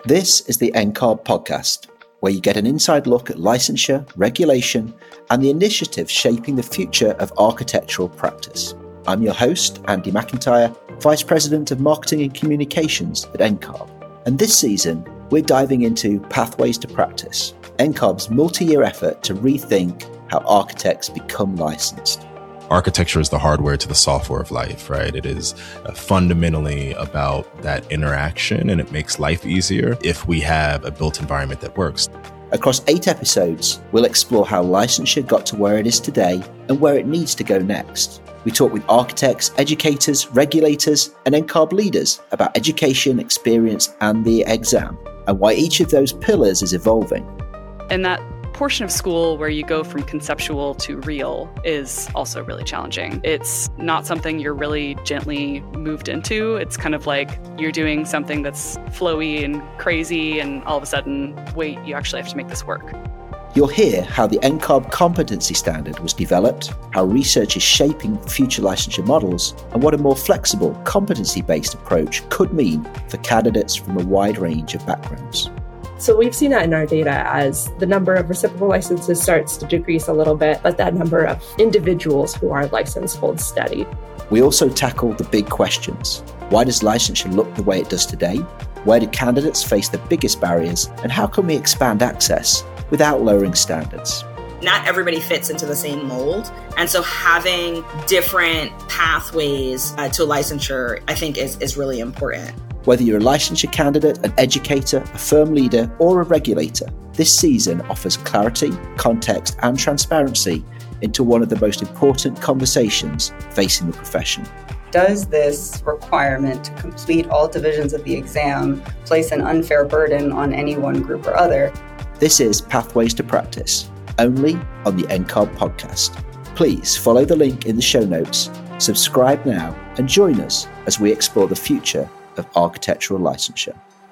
This is the NCARB podcast, where you get an inside look at licensure, regulation, and the initiatives shaping the future of architectural practice. I'm your host, Andy McIntyre, Vice President of Marketing and Communications at NCARB. And this season, we're diving into Pathways to Practice, NCARB's multi-year effort to rethink how architects become licensed. Architecture is the hardware to the software of life, right? It is fundamentally about that interaction, and it makes life easier if we have a built environment that works. Across 8 episodes, we'll explore how licensure got to where it is today and where it needs to go next. We talk with architects, educators, regulators, and NCARB leaders about education, experience, and the exam, and why each of those pillars is evolving. And that portion of school where you go from conceptual to real is also really challenging. It's not something you're really gently moved into. It's kind of like you're doing something that's flowy and crazy, and all of a sudden, wait, you actually have to make this work. You'll hear how the NCARB competency standard was developed, how research is shaping future licensure models, and what a more flexible, competency-based approach could mean for candidates from a wide range of backgrounds. So we've seen that in our data as the number of reciprocal licenses starts to decrease a little bit, but that number of individuals who are licensed holds steady. We also tackle the big questions. Why does licensure look the way it does today? Where do candidates face the biggest barriers? And how can we expand access without lowering standards? Not everybody fits into the same mold. And so having different pathways to licensure, I think is really important. Whether you're a licensure candidate, an educator, a firm leader, or a regulator, this season offers clarity, context, and transparency into one of the most important conversations facing the profession. Does this requirement to complete all divisions of the exam place an unfair burden on any one group or other? This is Pathways to Practice, only on the NCARB podcast. Please follow the link in the show notes, subscribe now, and join us as we explore the future of architectural licensure.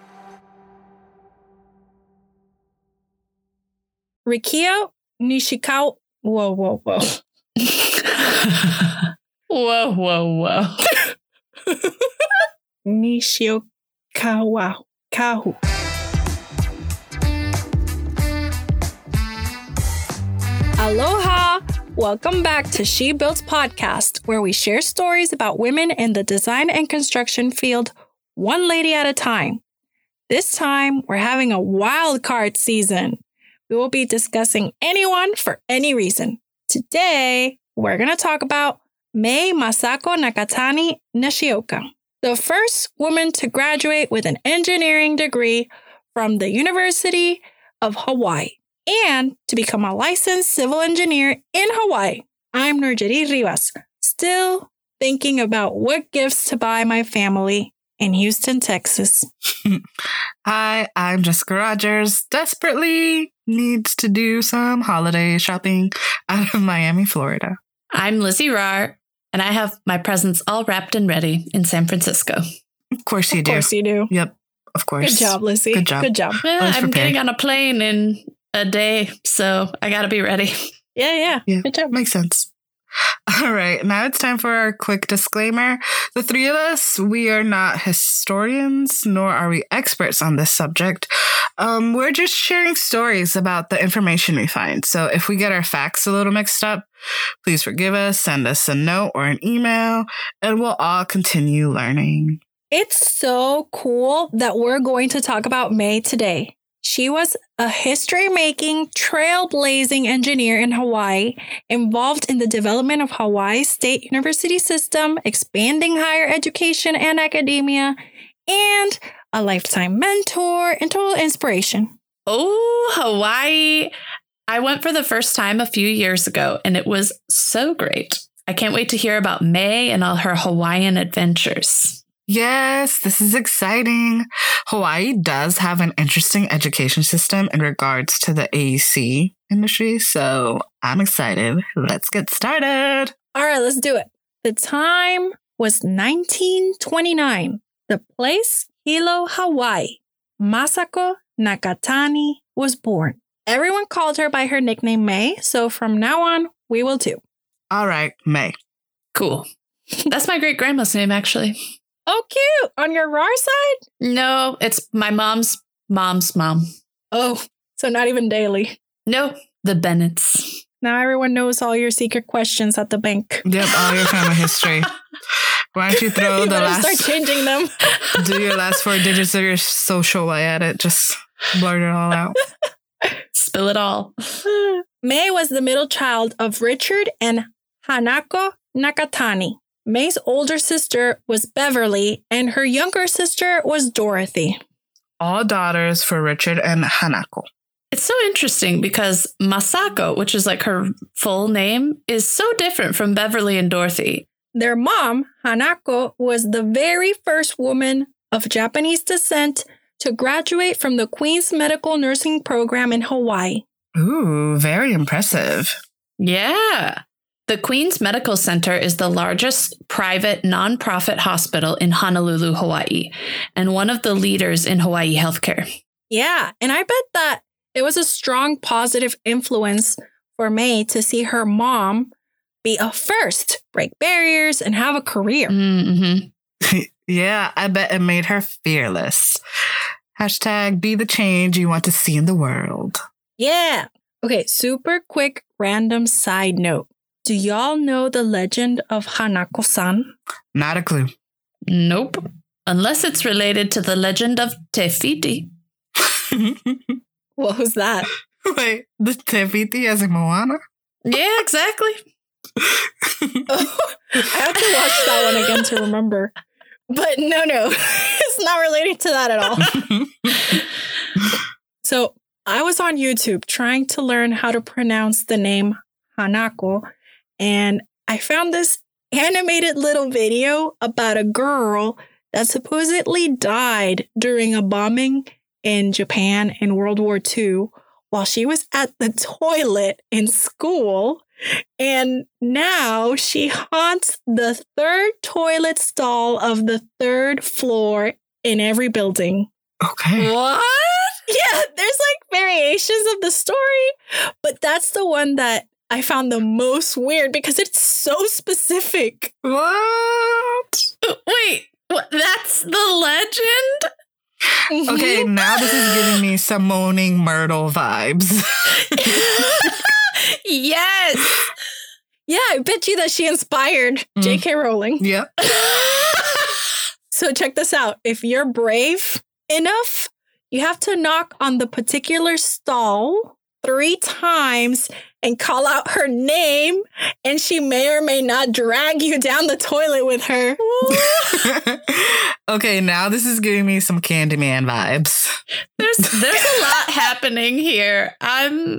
Rikiya Nishikawa. Whoa. Whoa. Nishikawa Kahu. Aloha! Welcome back to She Builds Podcast, where we share stories about women in the design and construction field, one lady at a time. This time, we're having a wild card season. We will be discussing anyone for any reason. Today, we're going to talk about Mei Masako Nakatani Nishioka, the first woman to graduate with an engineering degree from the University of Hawaii and to become a licensed civil engineer in Hawaii. I'm Nurjeri Rivas, still thinking about what gifts to buy my family in Houston, Texas. Hi, I'm Jessica Rogers. Desperately needs to do some holiday shopping out of Miami, Florida. I'm Lizzie Rahr, and I have my presents all wrapped and ready in San Francisco. Of course you do. Of course you do. Yep, of course. Good job, Lizzie. Good job. Good job. Well, I'm getting on a plane in a day, so I gotta be ready. Yeah. Good job. Makes sense. All right, now it's time for our quick disclaimer. The three of us, we are not historians, nor are we experts on this subject. We're just sharing stories about the information we find. So if we get our facts a little mixed up, please forgive us, send us a note or an email, and we'll all continue learning. It's so cool that we're going to talk about Mei today. She was a history-making, trailblazing engineer in Hawaii, involved in the development of Hawaii's state university system, expanding higher education and academia, and a lifetime mentor and total inspiration. Oh, Hawaii. I went for the first time a few years ago, and it was so great. I can't wait to hear about Mei and all her Hawaiian adventures. Yes, this is exciting. Hawaii does have an interesting education system in regards to the AEC industry, so I'm excited. Let's get started. All right, let's do it. The time was 1929. The place, Hilo, Hawaii. Masako Nakatani was born. Everyone called her by her nickname Mei, so from now on, we will too. All right, Mei. Cool. That's my great-grandma's name, actually. Oh, cute. On your Rahr side? No, it's my mom's Mom's mom. Oh, so not even Daily. No, the Bennetts. Now everyone knows all your secret questions at the bank. Yep, all your family history. Why don't you throw You the better last... start changing them. Do your last 4 digits of your social while at it. Just blurt it all out. Spill it all. May was the middle child of Richard and Hanako Nakatani. May's older sister was Beverly, and her younger sister was Dorothy. All daughters for Richard and Hanako. It's so interesting because Masako, which is like her full name, is so different from Beverly and Dorothy. Their mom, Hanako, was the very first woman of Japanese descent to graduate from the Queen's Medical Nursing Program in Hawaii. Ooh, very impressive. Yeah. The Queen's Medical Center is the largest private nonprofit hospital in Honolulu, Hawaii, and one of the leaders in Hawaii healthcare. Yeah, and I bet that it was a strong positive influence for May to see her mom be a first, break barriers, and have a career. Mm-hmm. Yeah, I bet it made her fearless. Hashtag be the change you want to see in the world. Yeah. Okay, super quick random side note. Do y'all know the legend of Hanako-san? Not a clue. Nope. Unless it's related to the legend of Te Fiti. What was that? Wait, the Te Fiti as in Moana? Yeah, exactly. Oh, I have to watch that one again to remember. But no, it's not related to that at all. So I was on YouTube trying to learn how to pronounce the name Hanako, and I found this animated little video about a girl that supposedly died during a bombing in Japan in World War II while she was at the toilet in school. And now she haunts the 3rd toilet stall of the 3rd floor in every building. Okay. What? Yeah, there's like variations of the story, but that's the one that I found the most weird because it's so specific. What? Wait, that's the legend? Okay, now this is giving me some Moaning Myrtle vibes. Yes. Yeah, I bet you that she inspired J.K. Rowling. Yep. So check this out. If you're brave enough, you have to knock on the particular stall 3 times and call out her name, and she may or may not drag you down the toilet with her. Okay, now this is giving me some Candyman vibes. There's a lot happening here. I'm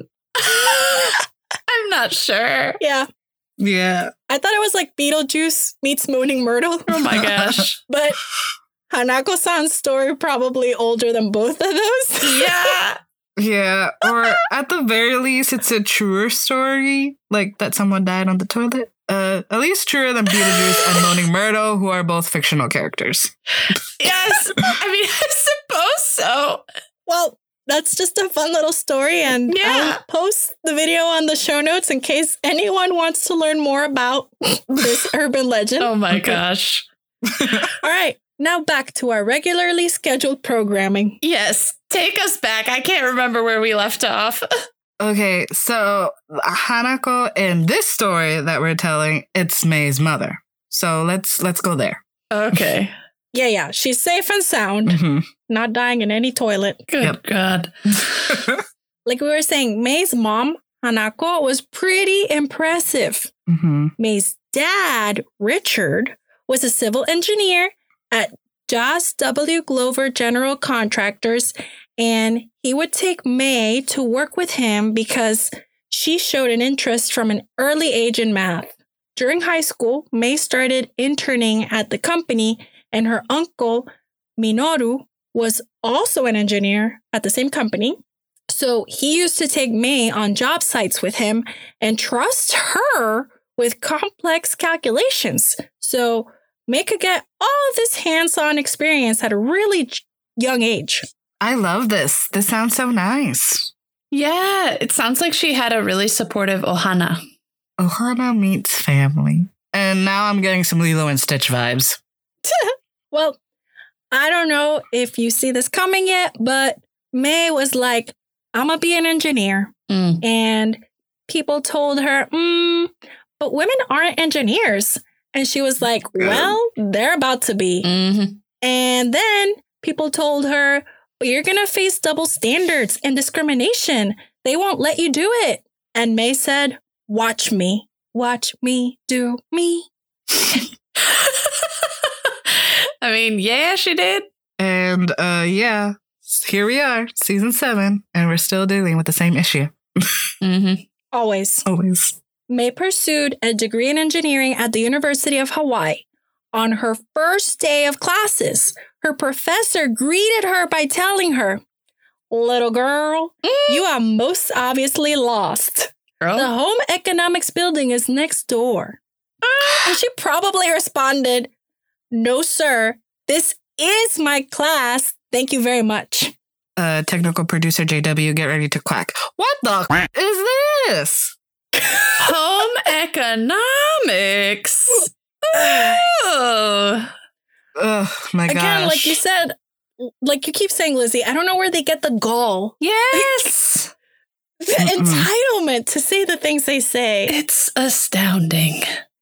not sure. Yeah. Yeah. I thought it was like Beetlejuice meets Moaning Myrtle. Oh my gosh. But Hanako-san's story probably older than both of those. Yeah. Yeah, or at the very least, it's a truer story, like that someone died on the toilet. At least truer than Beetlejuice and Moaning Myrtle, who are both fictional characters. Yes. I mean, I suppose so. Well, that's just a fun little story, and Yeah. I'll post the video on the show notes in case anyone wants to learn more about this urban legend. Oh my gosh. All right, now back to our regularly scheduled programming. Yes. Take us back. I can't remember where we left off. Okay, so Hanako in this story that we're telling, it's May's mother. So let's go there. Okay. Yeah, she's safe and sound, not dying in any toilet. Good God. Like we were saying, May's mom, Hanako, was pretty impressive. May's dad, Richard, was a civil engineer at Jas W. Glover General Contractors, and he would take May to work with him because she showed an interest from an early age in math. During high school, May started interning at the company, and her uncle, Minoru, was also an engineer at the same company. So he used to take May on job sites with him and trust her with complex calculations. So May could get all this hands-on experience at a really young age. I love this. This sounds so nice. Yeah, it sounds like she had a really supportive Ohana. Ohana meets family. And now I'm getting some Lilo and Stitch vibes. Well, I don't know if you see this coming yet, but May was like, I'm going to be an engineer. And people told her, but women aren't engineers. And she was like, well, they're about to be. And then people told her, but you're going to face double standards and discrimination. They won't let you do it. And May said, watch me do me. I mean, yeah, she did. And here we are, season 7, and we're still dealing with the same issue. Always. May pursued a degree in engineering at the University of Hawaii. On her first day of classes, her professor greeted her by telling her, little girl, you are most obviously lost. Girl? The home economics building is next door. And she probably responded, no, sir, this is my class. Thank you very much. Technical producer JW, get ready to quack. What the is this? Home economics. Oh my gosh. Again, like you said, like you keep saying, Lizzie, I don't know where they get the gall. Yes. The entitlement to say the things they say. It's astounding.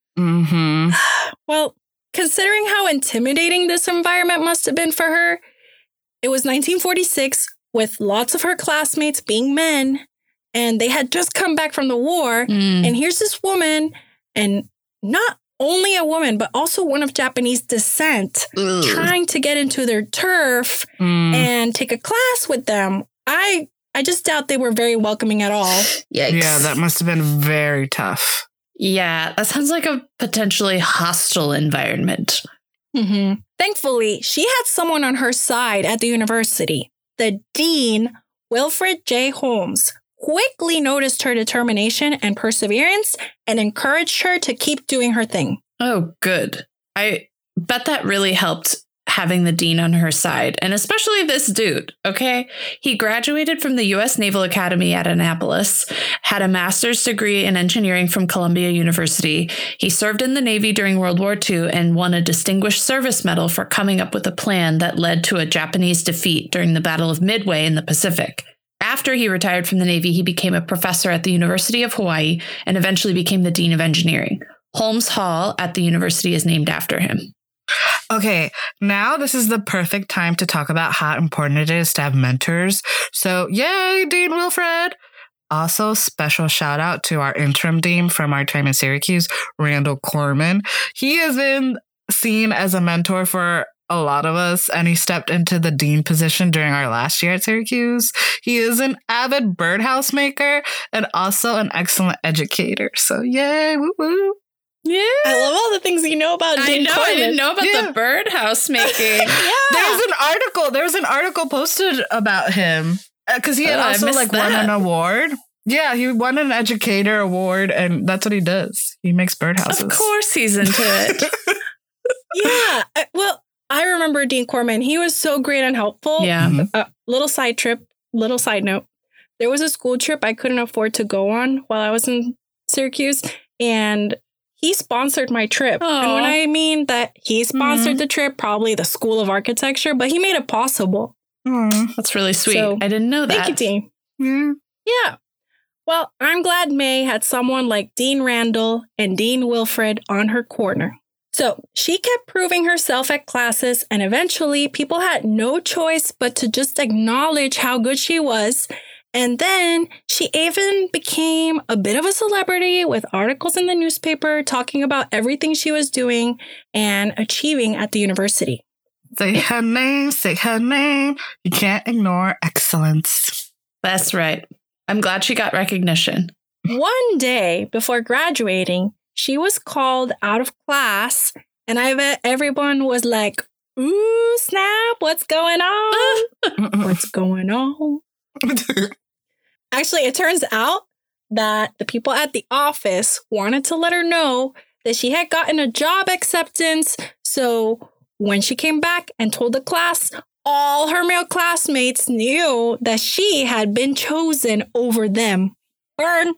Well, considering how intimidating this environment must have been for her, it was 1946 with lots of her classmates being men, and they had just come back from the war. And here's this woman, and not only a woman, but also one of Japanese descent, trying to get into their turf and take a class with them. I just doubt they were very welcoming at all. Yikes. Yeah, that must have been very tough. Yeah, that sounds like a potentially hostile environment. Thankfully, she had someone on her side at the university. The dean, Wilfred J. Holmes, quickly noticed her determination and perseverance and encouraged her to keep doing her thing. Oh, good. I bet that really helped having the dean on her side, and especially this dude, okay? He graduated from the U.S. Naval Academy at Annapolis, had a master's degree in engineering from Columbia University. He served in the Navy during World War II and won a Distinguished Service Medal for coming up with a plan that led to a Japanese defeat during the Battle of Midway in the Pacific. After he retired from the Navy, he became a professor at the University of Hawaii and eventually became the Dean of Engineering. Holmes Hall at the university is named after him. Okay, now this is the perfect time to talk about how important it is to have mentors. So, yay, Dean Wilfred! Also, special shout out to our interim dean from our time in Syracuse, Randall Corman. He has been seen as a mentor for a lot of us, and he stepped into the dean position during our last year at Syracuse. He is an avid birdhouse maker and also an excellent educator. So, yay, woo woo. Yeah. I love all the things you know about Dean Corman. I didn't know about the birdhouse making. There was an article posted about him because he had also won an award. Yeah, he won an educator award, and that's what he does. He makes birdhouses. Of course he's into it. Yeah. Well, I remember Dean Corman. He was so great and helpful. Yeah. Little side note. There was a school trip I couldn't afford to go on while I was in Syracuse, and he sponsored my trip. Aww. And when I mean that he sponsored the trip, probably the School of Architecture, but he made it possible. That's really sweet. So, I didn't know that. Thank you, Dean. Yeah. Well, I'm glad May had someone like Dean Randall and Dean Wilfred on her corner. So she kept proving herself at classes, and eventually people had no choice but to just acknowledge how good she was. And then she even became a bit of a celebrity with articles in the newspaper talking about everything she was doing and achieving at the university. Say her name, say her name. You can't ignore excellence. That's right. I'm glad she got recognition. One day before graduating, she was called out of class, and I bet everyone was like, ooh, snap, what's going on? What's going on? Actually, it turns out that the people at the office wanted to let her know that she had gotten a job acceptance. So when she came back and told the class, all her male classmates knew that she had been chosen over them. Burn.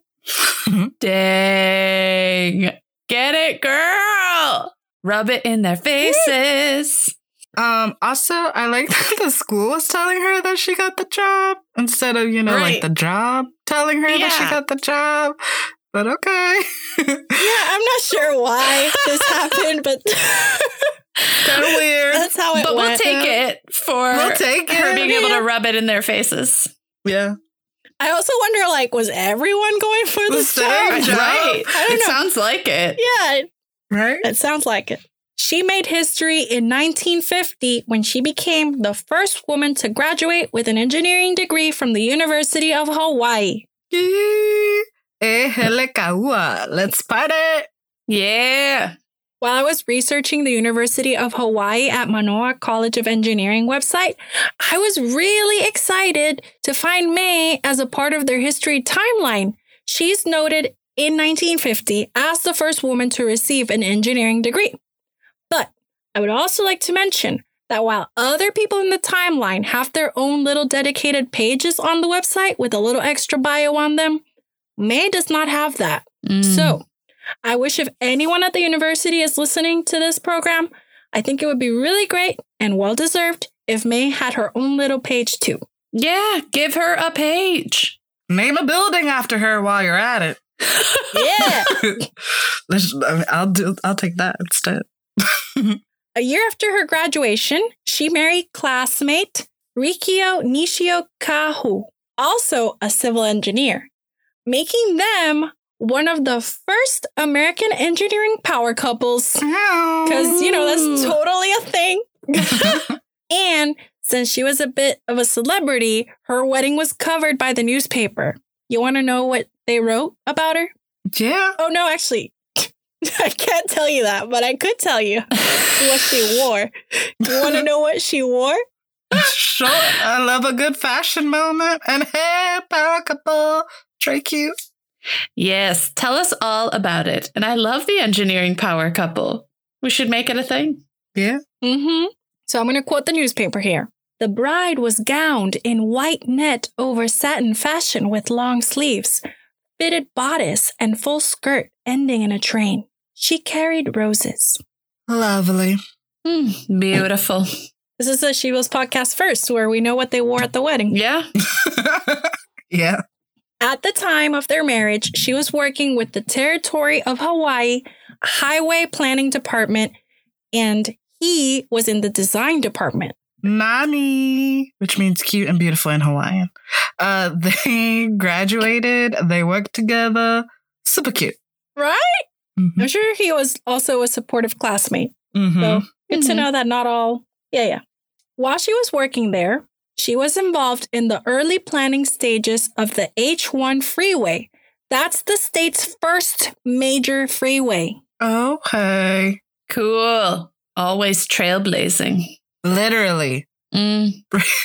Dang. Get it, girl. Rub it in their faces. Also, I like that the school was telling her that she got the job instead of, like the job telling her that she got the job. But okay. Yeah, I'm not sure why this happened, but kind of weird. That's how it went. We'll take it for her being able to rub it in their faces. Yeah. I also wonder, was everyone going for the same job? Right. I don't know. Sounds like it. Yeah. Right? It sounds like it. She made history in 1950 when she became the first woman to graduate with an engineering degree from the University of Hawaii. Let's party. Yeah. While I was researching the University of Hawaii at Manoa College of Engineering website, I was really excited to find May as a part of their history timeline. She's noted in 1950 as the first woman to receive an engineering degree. But I would also like to mention that while other people in the timeline have their own little dedicated pages on the website with a little extra bio on them, May does not have that. So I wish if anyone at the university is listening to this program, I think it would be really great and well-deserved if May had her own little page too. Yeah, give her a page. Name a building after her while you're at it. Yeah. I'll take that instead. A year after her graduation, she married classmate Rikio Nishio Kahu, also a civil engineer, making them one of the first American engineering power couples. Because, that's totally a thing. And since she was a bit of a celebrity, her wedding was covered by the newspaper. You want to know what they wrote about her? Yeah. Oh, no, actually, I can't tell you that, but I could tell you what she wore. You want to know what she wore? Sure. I love a good fashion moment. And hey, power couple. Very cute. Yes, tell us all about it. And I love the engineering power couple. We should make it a thing. Yeah. Mm-hmm. So I'm going to quote the newspaper here. The bride was gowned in white net over satin fashion with long sleeves, fitted bodice and full skirt ending in a train. She carried roses. Lovely. Beautiful. This is a She Wills podcast first, where we know what they wore at the wedding. Yeah. Yeah. At the time of their marriage, she was working with the Territory of Hawaii Highway Planning Department, and he was in the design department. Nani, which means cute and beautiful in Hawaiian. They graduated. They worked together. Super cute. Right? Mm-hmm. I'm sure he was also a supportive classmate. Mm-hmm. So good to know that not all. Yeah. While she was working there, she was involved in the early planning stages of the H1 freeway. That's the state's first major freeway. Okay. Cool. Always trailblazing. Literally. Blazing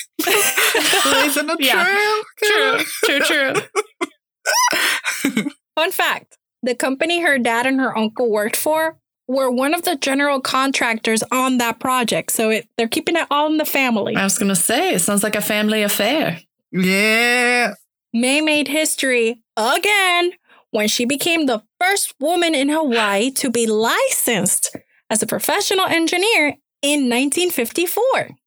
a trail. True. Fun fact. The company her dad and her uncle worked for were one of the general contractors on that project. So they're keeping it all in the family. I was going to say, it sounds like a family affair. Yeah. May made history again when she became the first woman in Hawaii to be licensed as a professional engineer in 1954.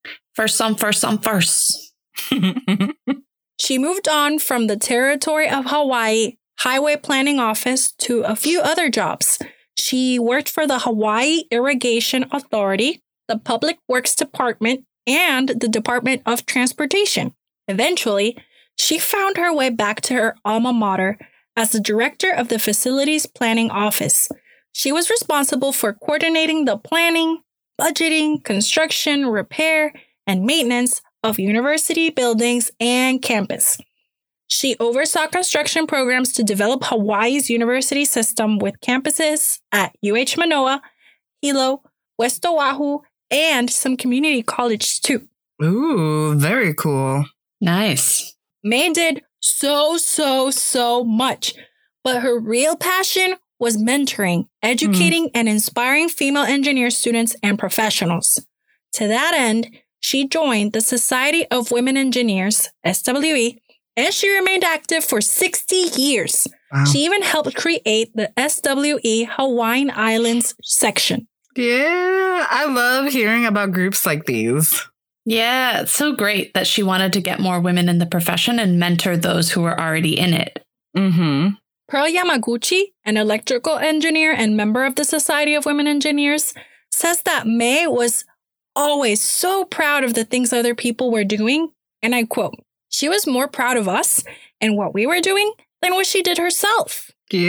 First. She moved on from the Territory of Hawaii Highway Planning Office to a few other jobs. She worked for the Hawaii Irrigation Authority, the Public Works Department, and the Department of Transportation. Eventually, she found her way back to her alma mater as the director of the Facilities Planning Office. She was responsible for coordinating the planning, budgeting, construction, repair, and maintenance of university buildings and campus. She oversaw construction programs to develop Hawaii's university system with campuses at UH Manoa, Hilo, West Oahu, and some community colleges too. Ooh, very cool. Nice. May did so much, but her real passion was mentoring, educating, and inspiring female engineer students and professionals. To that end, she joined the Society of Women Engineers, SWE, and she remained active for 60 years. Wow. She even helped create the SWE Hawaiian Islands section. Yeah, I love hearing about groups like these. Yeah, it's so great that she wanted to get more women in the profession and mentor those who were already in it. Mm-hmm. Pearl Yamaguchi, an electrical engineer and member of the Society of Women Engineers, says that May was always so proud of the things other people were doing. And I quote, "She was more proud of us and what we were doing than what she did herself."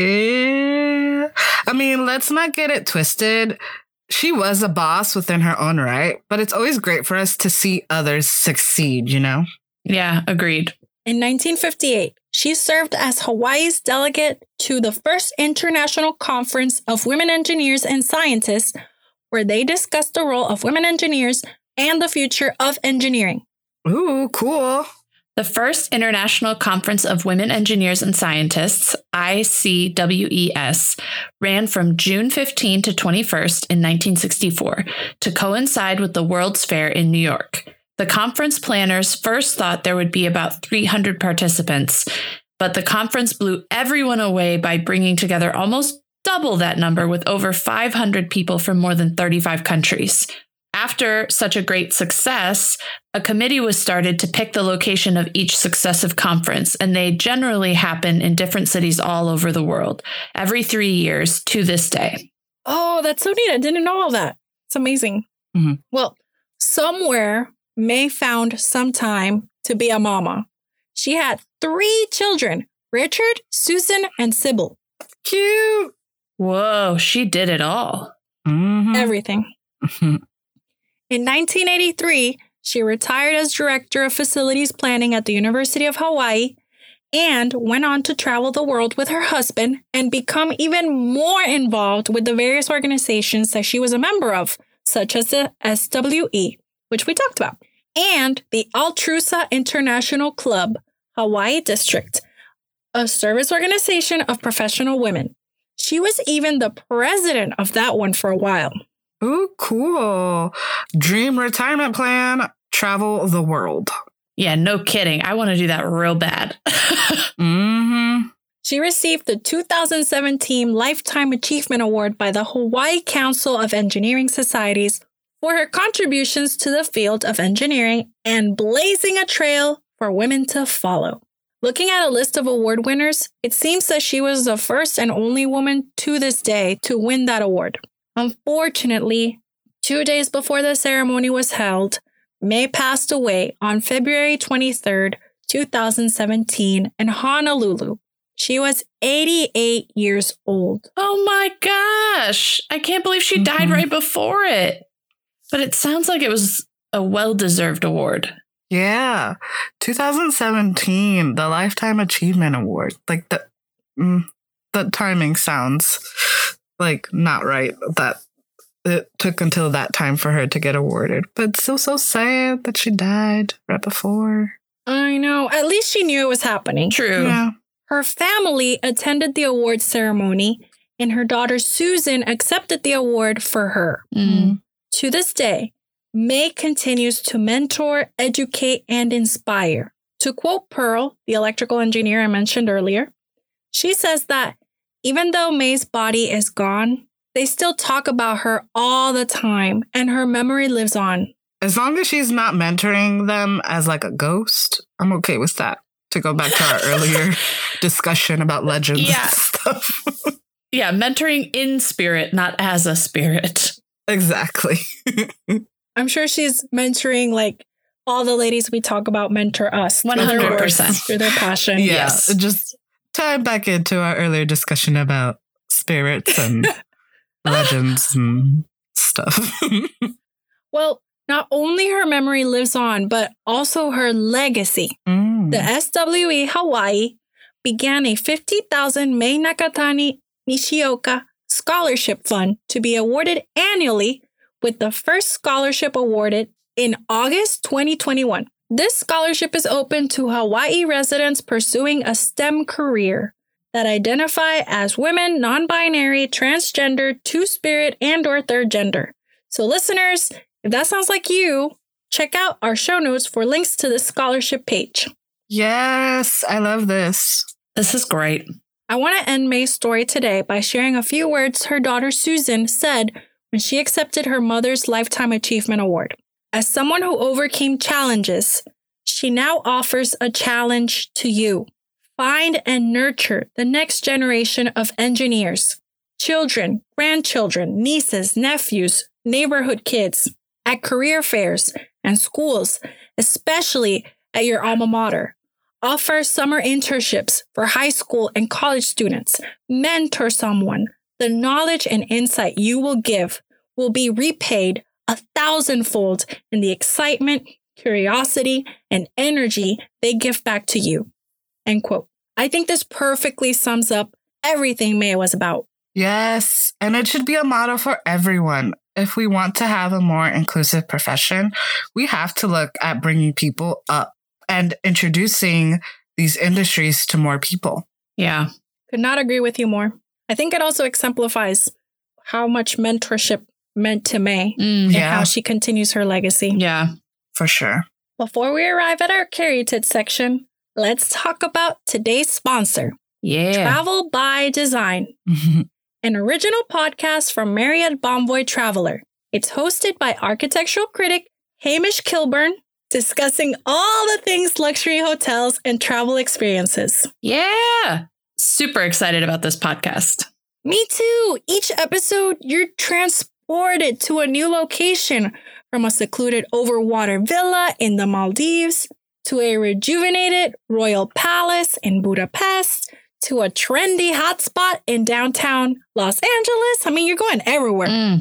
Yeah. I mean, let's not get it twisted. She was a boss within her own right, but it's always great for us to see others succeed, you know? Yeah, agreed. In 1958, she served as Hawaii's delegate to the first International Conference of Women Engineers and Scientists, where they discussed the role of women engineers and the future of engineering. Ooh, cool. The first International Conference of Women Engineers and Scientists, ICWES, ran from June 15 to 21st in 1964 to coincide with the World's Fair in New York. The conference planners first thought there would be about 300 participants, but the conference blew everyone away by bringing together almost double that number with over 500 people from more than 35 countries. After such a great success, a committee was started to pick the location of each successive conference, and they generally happen in different cities all over the world, every 3 years to this day. Oh, that's so neat. I didn't know all that. It's amazing. Mm-hmm. Well, somewhere May found some time to be a mama. She had 3 children, Richard, Susan, and Sybil. Cute. Whoa, she did it all. Mm-hmm. Everything. In 1983, she retired as director of facilities planning at the University of Hawaii and went on to travel the world with her husband and become even more involved with the various organizations that she was a member of, such as the SWE, which we talked about, and the Altrusa International Club, Hawaii District, a service organization of professional women. She was even the president of that one for a while. Ooh, cool. Dream retirement plan, travel the world. Yeah, no kidding. I want to do that real bad. Mm-hmm. She received the 2017 Lifetime Achievement Award by the Hawaii Council of Engineering Societies for her contributions to the field of engineering and blazing a trail for women to follow. Looking at a list of award winners, it seems that she was the first and only woman to this day to win that award. Unfortunately, 2 days before the ceremony was held, May passed away on February 23rd, 2017 in Honolulu. She was 88 years old. Oh my gosh. I can't believe she died right before it. But it sounds like it was a well-deserved award. Yeah. 2017, the Lifetime Achievement Award. Like the timing sounds like not right that it took until that time for her to get awarded. But it's still so sad that she died right before. I know. At least she knew it was happening. True. Yeah. Her family attended the awards ceremony, and her daughter Susan accepted the award for her. Mm. To this day, May continues to mentor, educate, and inspire. To quote Pearl, the electrical engineer I mentioned earlier, she says that even though May's body is gone, they still talk about her all the time, and her memory lives on. As long as she's not mentoring them as like a ghost, I'm okay with that. To go back to our earlier discussion about legends and stuff. Yeah, mentoring in spirit, not as a spirit. Exactly. I'm sure she's mentoring like all the ladies we talk about mentor us. 100%. Through their passion. Yeah, Yes. just tie back into our earlier discussion about spirits and legends and stuff. Well, not only her memory lives on, but also her legacy. The SWE Hawaii began a 50,000 Mai Nakatani Nishioka scholarship fund to be awarded annually, with the first scholarship awarded in August 2021. This scholarship is open to Hawaii residents pursuing a STEM career that identify as women, non-binary, transgender, two-spirit, and/or third gender. So listeners, if that sounds like you, check out our show notes for links to the scholarship page. Yes, I love this. This is great. I want to end May's story today by sharing a few words her daughter Susan said when she accepted her mother's Lifetime Achievement Award. As someone who overcame challenges, she now offers a challenge to you. Find and nurture the next generation of engineers, children, grandchildren, nieces, nephews, neighborhood kids, at career fairs and schools, especially at your alma mater. Offer summer internships for high school and college students. Mentor someone. The knowledge and insight you will give will be repaid 1,000-fold in the excitement, curiosity, and energy they give back to you. End quote. I think this perfectly sums up everything May was about. Yes, and it should be a motto for everyone. If we want to have a more inclusive profession, we have to look at bringing people up and introducing these industries to more people. Yeah. Could not agree with you more. I think it also exemplifies how much mentorship meant to May and how she continues her legacy. Yeah, for sure. Before we arrive at our Caryatid section, let's talk about today's sponsor. Yeah. Travel by Design, an original podcast from Marriott Bonvoy Traveler. It's hosted by architectural critic Hamish Kilburn, discussing all the things luxury hotels and travel experiences. Yeah. Super excited about this podcast. Me too. Each episode, you're transported to a new location, from a secluded overwater villa in the Maldives to a rejuvenated royal palace in Budapest to a trendy hotspot in downtown Los Angeles. I mean, you're going everywhere.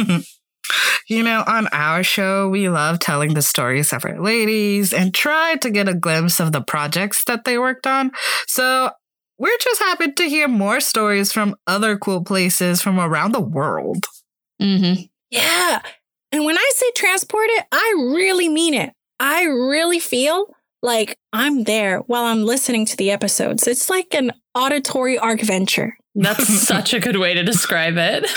You know, on our show, we love telling the stories of our ladies and try to get a glimpse of the projects that they worked on. So we're just happy to hear more stories from other cool places from around the world. Yeah. And when I say transported, I really mean it. I really feel like I'm there while I'm listening to the episodes. It's like an auditory adventure. That's such a good way to describe it.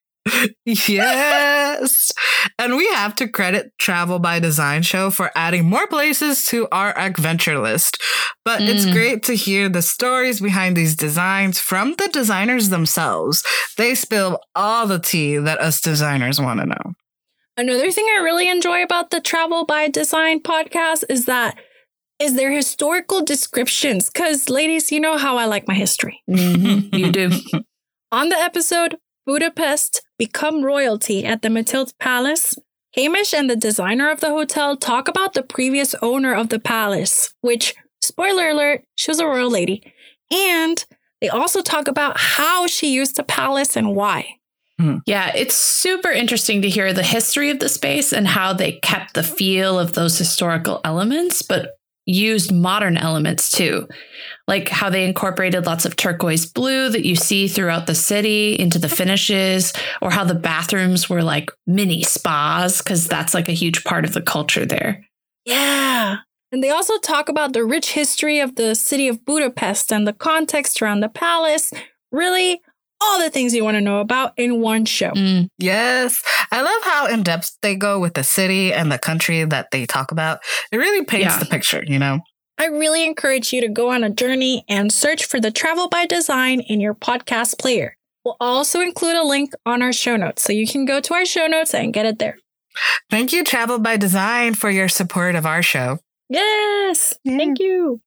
Yes. And we have to credit Travel by Design Show for adding more places to our adventure list. But it's great to hear the stories behind these designs from the designers themselves. They spill all the tea that us designers want to know. Another thing I really enjoy about the Travel by Design podcast is their historical descriptions. Because, ladies, you know how I like my history. You do. On the episode, Budapest, Become Royalty at the Mathilde Palace, Hamish and the designer of the hotel talk about the previous owner of the palace, which, spoiler alert, she was a royal lady. And they also talk about how she used the palace and why. Yeah, it's super interesting to hear the history of the space and how they kept the feel of those historical elements, but used modern elements too. Like how they incorporated lots of turquoise blue that you see throughout the city into the finishes, or how the bathrooms were like mini spas, because that's like a huge part of the culture there. Yeah. And they also talk about the rich history of the city of Budapest and the context around the palace. Really, all the things you want to know about in one show. Yes. I love how in-depth they go with the city and the country that they talk about. It really paints the picture, you know? I really encourage you to go on a journey and search for the Travel by Design in your podcast player. We'll also include a link on our show notes, so you can go to our show notes and get it there. Thank you, Travel by Design, for your support of our show. Yes. Thank you.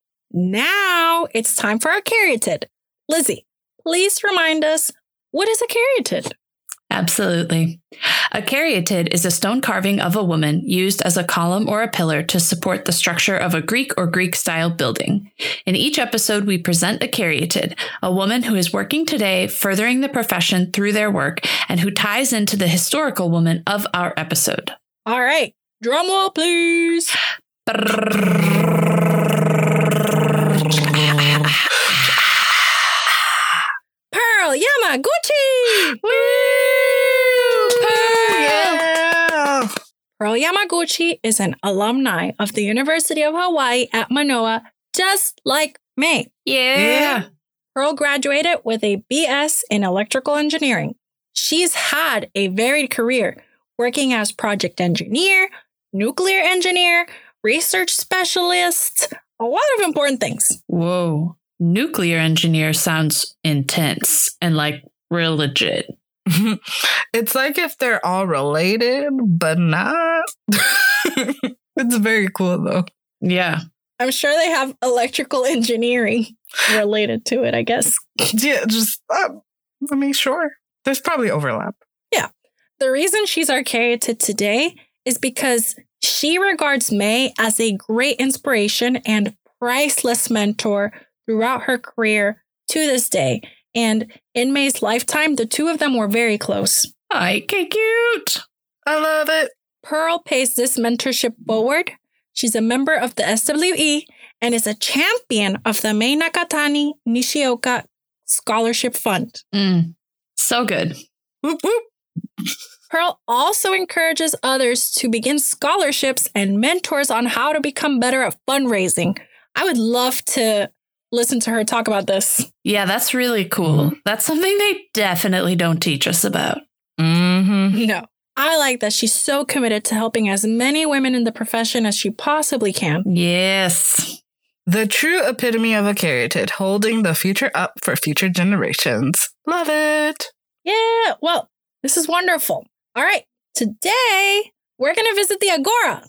Now it's time for our Caryatid. Lizzie, please remind us, what is a Caryatid? Absolutely. A caryatid is a stone carving of a woman used as a column or a pillar to support the structure of a Greek or Greek-style building. In each episode, we present a caryatid, a woman who is working today, furthering the profession through their work, and who ties into the historical woman of our episode. All right. Drum roll, please. Pearl Yamaguchi! Woo! Yeah! Pearl Yamaguchi is an alumni of the University of Hawaii at Manoa, just like May. Yeah. Pearl graduated with a BS in electrical engineering. She's had a varied career, working as project engineer, nuclear engineer, research specialist, a lot of important things. Whoa. Nuclear engineer sounds intense and like real legit. It's like if they're all related, but not. It's very cool, though. Yeah. I'm sure they have electrical engineering related to it, I guess. Yeah, just, sure. There's probably overlap. Yeah. The reason she's our cariatid today is because she regards May as a great inspiration and priceless mentor throughout her career to this day. And in May's lifetime, the two of them were very close. Ay, qué cute. I love it. Pearl pays this mentorship forward. She's a member of the SWE and is a champion of the May Nakatani Nishioka Scholarship Fund. So good. Whoop, whoop. Pearl also encourages others to begin scholarships and mentors on how to become better at fundraising. I would love to listen to her talk about this. Yeah, that's really cool. That's something they definitely don't teach us about. No. I like that she's so committed to helping as many women in the profession as she possibly can. Yes. The true epitome of a cariatid, holding the future up for future generations. Love it. Yeah, well, this is wonderful. All right, today we're going to visit the Agora.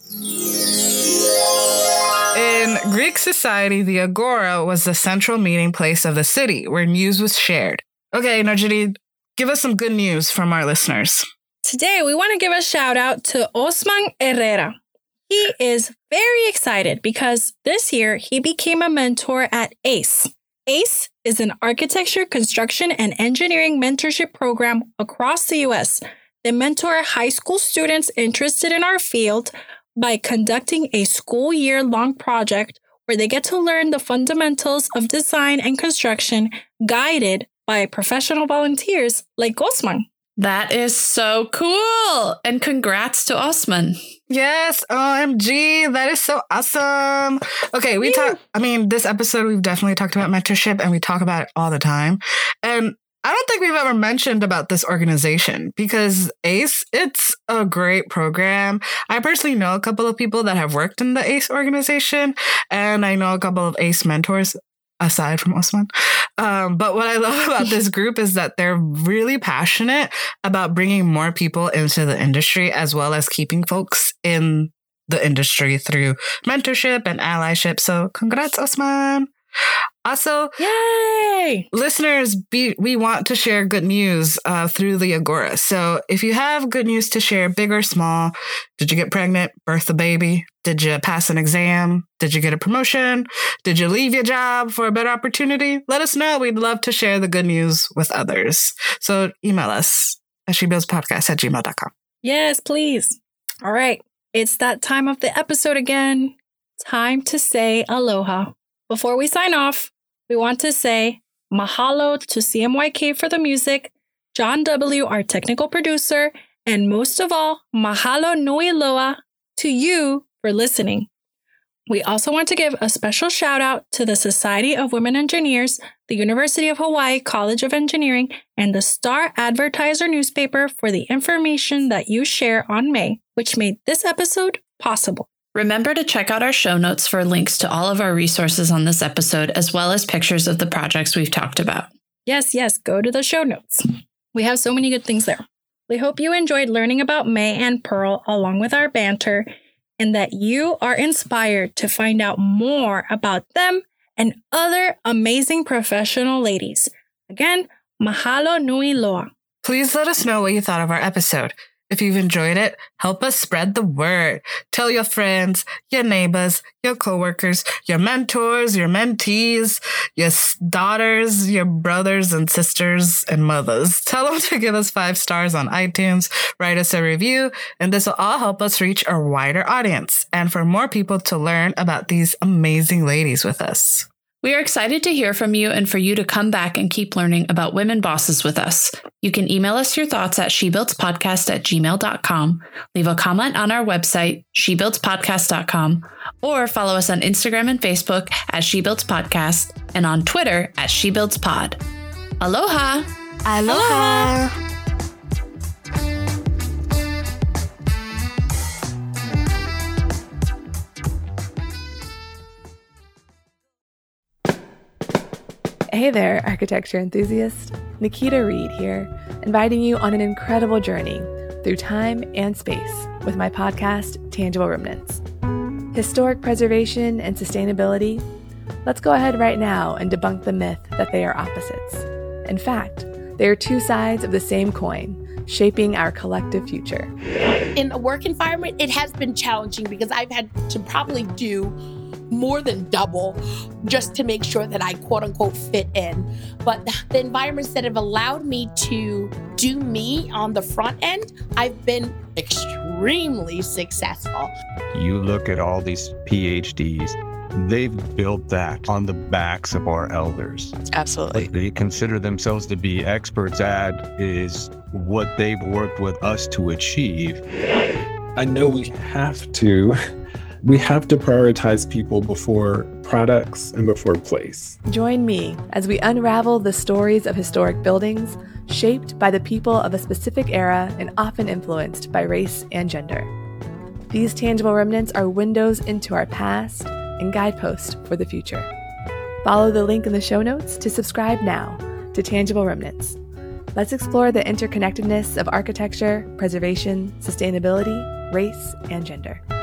In Greek society, the Agora was the central meeting place of the city where news was shared. Okay, Narjini, give us some good news from our listeners. Today, we want to give a shout out to Osman Herrera. He is very excited because this year he became a mentor at ACE. ACE is an architecture, construction, and engineering mentorship program across the U.S. They mentor high school students interested in our field by conducting a school year-long project where they get to learn the fundamentals of design and construction guided by professional volunteers like Osman. That is so cool. And congrats to Osman. Yes, OMG, that is so awesome. Okay, this episode, we've definitely talked about mentorship and we talk about it all the time. And I don't think we've ever mentioned about this organization because ACE, it's a great program. I personally know a couple of people that have worked in the ACE organization, and I know a couple of ACE mentors aside from Osman. But what I love about this group is that they're really passionate about bringing more people into the industry as well as keeping folks in the industry through mentorship and allyship. So congrats, Osman. Also, yay! Listeners, we want to share good news through the Agora. So if you have good news to share, big or small, did you get pregnant, birth a baby? Did you pass an exam? Did you get a promotion? Did you leave your job for a better opportunity? Let us know. We'd love to share the good news with others. So email us at shebuildspodcast@gmail.com. Yes, please. All right. It's that time of the episode again. Time to say aloha. Before we sign off, we want to say mahalo to CMYK for the music, John W., our technical producer, and most of all, mahalo nui loa to you for listening. We also want to give a special shout out to the Society of Women Engineers, the University of Hawaii College of Engineering, and the Star Advertiser newspaper for the information that you share on May, which made this episode possible. Remember to check out our show notes for links to all of our resources on this episode, as well as pictures of the projects we've talked about. Yes, go to the show notes. We have so many good things there. We hope you enjoyed learning about May and Pearl along with our banter, and that you are inspired to find out more about them and other amazing professional ladies. Again, mahalo nui loa. Please let us know what you thought of our episode. If you've enjoyed it, help us spread the word. Tell your friends, your neighbors, your coworkers, your mentors, your mentees, your daughters, your brothers and sisters and mothers. Tell them to give us 5 stars on iTunes, write us a review, and this will all help us reach a wider audience and for more people to learn about these amazing ladies with us. We are excited to hear from you and for you to come back and keep learning about women bosses with us. You can email us your thoughts at shebuildspodcast@gmail.com, leave a comment on our website, shebuildspodcast.com, or follow us on Instagram and Facebook at shebuildspodcast and on Twitter at shebuildspod. Aloha! Aloha! Hey there, architecture enthusiast. Nikita Reed here. inviting you on an incredible journey through time and space with my podcast, Tangible Remnants. Historic preservation and sustainability? Let's go ahead right now and debunk the myth that they are opposites. In fact, they are two sides of the same coin, shaping our collective future. In a work environment, it has been challenging because I've had to probably do more than double just to make sure that I quote unquote fit in. But the environments that have allowed me to do me on the front end, I've been extremely successful. You look at all these PhDs, they've built that on the backs of our elders. Absolutely. What they consider themselves to be experts at is what they've worked with us to achieve. I know we have to prioritize people before products and before place. Join me as we unravel the stories of historic buildings shaped by the people of a specific era and often influenced by race and gender. These tangible remnants are windows into our past and guideposts for the future. Follow the link in the show notes to subscribe now to Tangible Remnants. Let's explore the interconnectedness of architecture, preservation, sustainability, race, and gender.